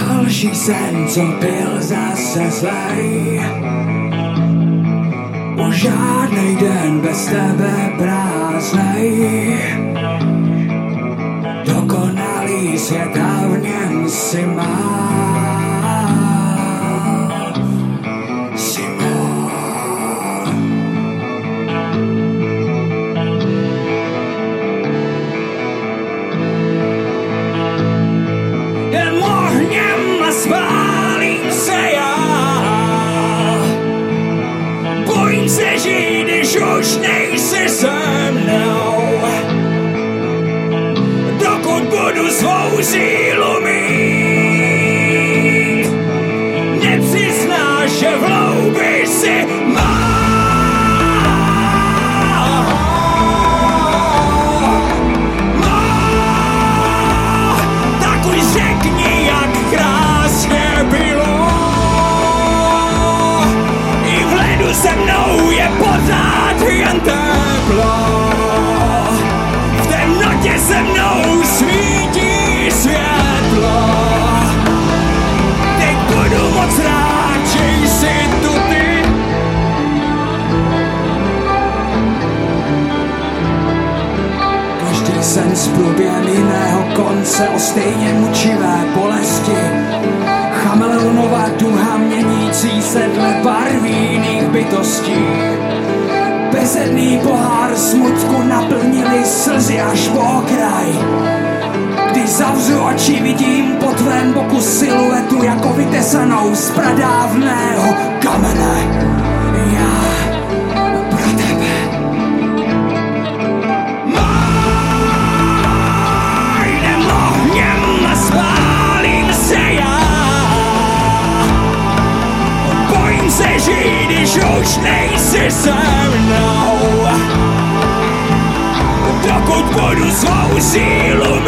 Další sen, co byl zase zlej. Už žádnej den bez tebe prázdnej. Dokonalý svět a v něm si má. Jdem ohněm a spálím se já. Bojím se žít, když už nejsi se mnou. Dokud budu svou sílu mít, nepřiznáš, že v hloubi si má. Se mnou je pořád jen teplo. V temnotě se mnou svítí světlo. Teď budu moc rád, že jsi tu ty. Každý sen s průběhem jiného konce o stejně mučivé bolesti. Chameleonová duha měnící se dle barv jiných bytostí. Bezedný pohár smutku naplnili slzy až po okraj. Když zavřu oči, vidím po tvém boku siluetu jako vytesanou z pradávného kamene. Já pro tebe. Jdem ohněm a spálím se já. Se žít, když už nejsi se mnou. Dokud budu svou sílu